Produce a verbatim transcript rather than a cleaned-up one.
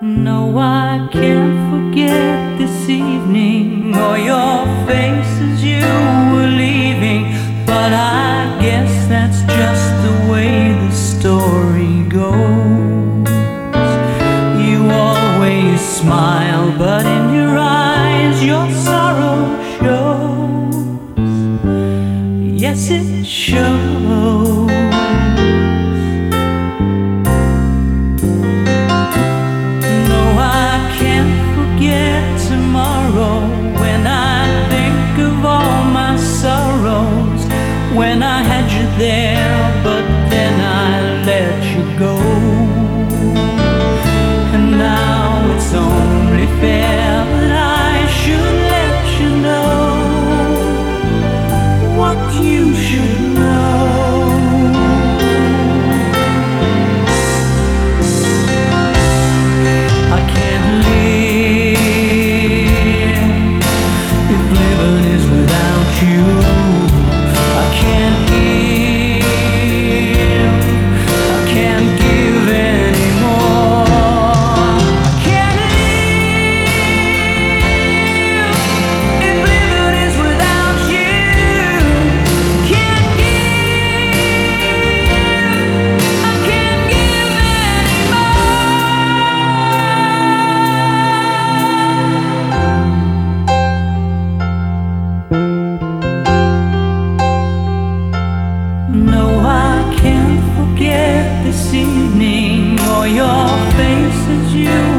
No, I can't forget this evening or your face as you were leaving. But I guess that's just the way the story goes. You always smile, but in your eyes your sorrow shows. Yes, it shows. When I think of all my sorrows, when I had you there, but then I let you go. And now it's only fair that I should let you know what you should know. No, I can't forget this evening or your face as you